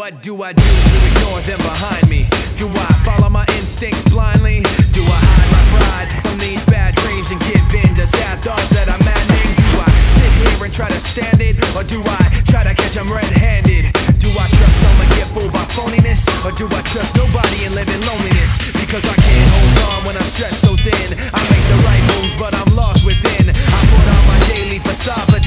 What do I do to ignore them behind me? Do I follow my instincts blindly? Do I hide my pride from these bad dreams and give in to sad thoughts that I'm maddening? Do I sit here and try to stand it? Or do I try to catch them red-handed? Do I trust someone, get fooled by phoniness? Or do I trust nobody and live in loneliness? Because I can't hold on when I'm stretched so thin. I make the right moves but I'm lost within. I put on my daily facade but